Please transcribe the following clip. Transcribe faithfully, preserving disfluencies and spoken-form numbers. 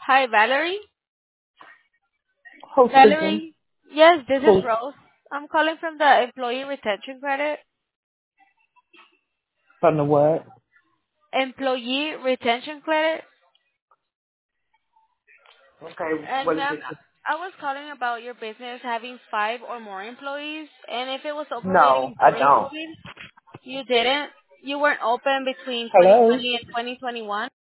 Hi, Valerie. Who's speaking? Valerie? Yes, this is Who's Rose. I'm calling from the Employee Retention Credit. from the what? Employee Retention Credit. Okay, And what is ma'am, it? I was calling about your business having five or more employees, and if it was No, operating I during don't. COVID, you didn't. You weren't open between Hello? twenty twenty and twenty twenty-one.